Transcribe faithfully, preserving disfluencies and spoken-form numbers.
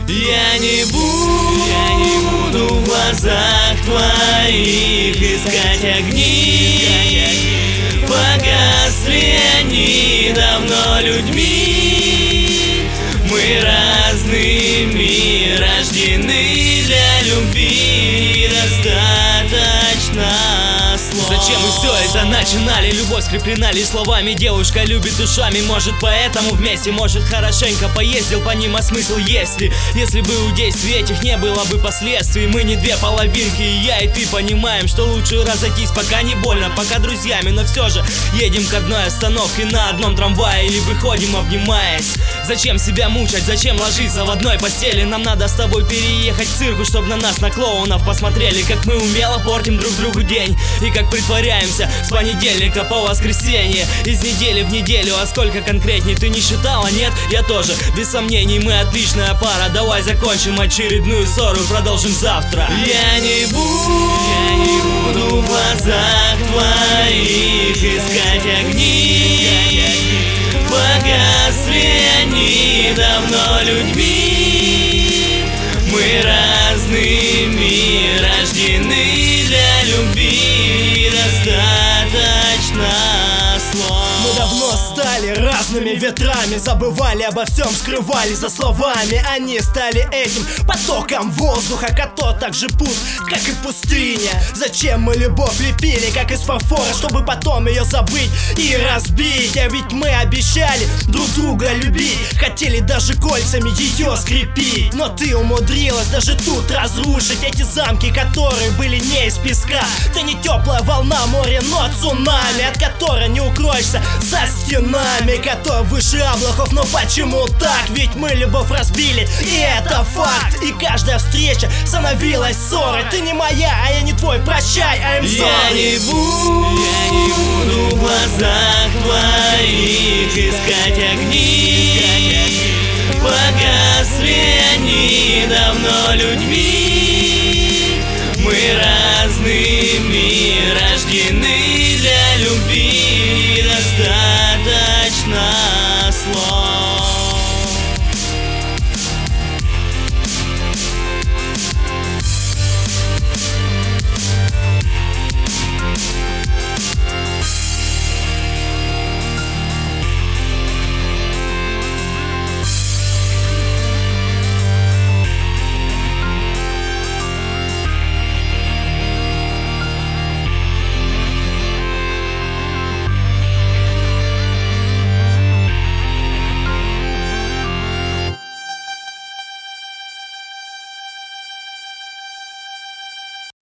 Я не буду, я не буду в глазах твоих искать огни. Погасли они давно людьми. Мы разными рождены для любви. Достаточно слов. Зачем мы все это начинали? Любовь скреплена лишь словами. Девушка любит ушами, может поэтому вместе. Может хорошенько поездил по ним, а смысл есть ли? Если бы у действий этих не было бы последствий. Мы не две половинки, и я и ты понимаем, что лучше разойтись, пока не больно, пока друзьями. Но все же едем к одной остановке на одном трамвае или выходим обнимаясь. Зачем себя мучать, зачем ложиться в одной постели? Нам надо с тобой переехать в цирку, чтобы на нас, на клоунов, посмотрели, как мы умело портим друг другу день. И как притворяемся с понедельника по воскресенье, из недели в неделю. А сколько конкретней ты не считала? Нет, я тоже. Без сомнений, мы отличная пара. Давай закончим очередную ссору, продолжим завтра. Я не буду, я не буду в глазах твоих искать огни. Погасли они давно людьми. Мы разными рождены для любви. Достаточно слов. Мы давно стали разными ветрами, забывали обо всем, скрывали за словами. Они стали этим потоком воздуха, который так же пуст, как и пустыня. Зачем мы любовь лепили, как из фарфора, чтобы потом ее забыть и разбить? А ведь мы обещали друг друга любить, хотели даже кольцами ее скрепить. Но ты умудрилась даже тут разрушить эти замки, которые были не из песка. Ты не теплая волна моря, но цунами, от которой не укроешься за стенами, который выше облаков. Но почему так? Ведь мы любовь разбили, и это факт. И каждая встреча становилась ссорой. Ты не моя, а я не твой, прощай, I'm sorry. Я не буду, я не буду в глазах твоих искать огни. Погасли они давно людьми. Мы